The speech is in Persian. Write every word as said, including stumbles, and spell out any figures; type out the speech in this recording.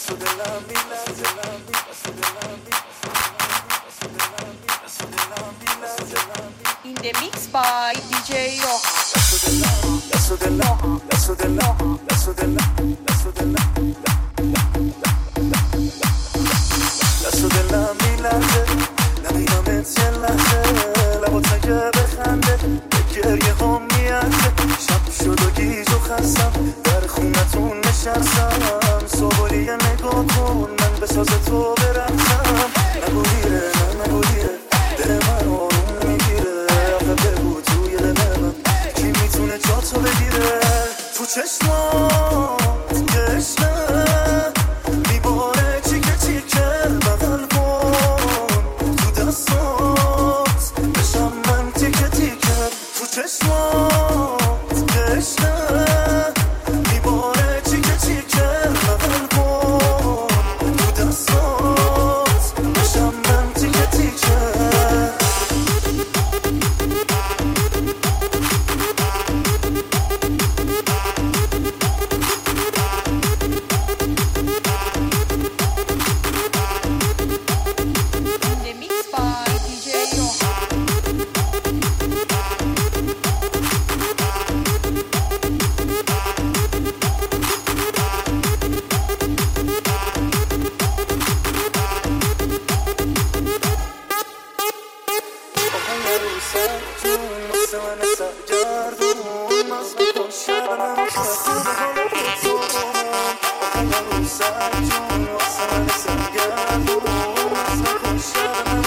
In the mix by D J Rohan. دست دلم میلرزه نمیدمت یه لحظه لبا تگه بخنده به گریه هم میارزه شب شد و گیج و خستم در خونتون نشستم صبوری نگاه کن من به ساز تو برقصم نگو دیره نه نگو دیره دل من آروم میگیره آخه بگو توی دل من کی میتونه جا تو بگیره تو چشمات که عشقه میباره چیکه چیکه بغل کن تو دستات بشم من تیکه تیکه تو چشمات که عشقه میباره چیکه چیکه بغل کن تو دستات بشم من تیکه تیکه I'm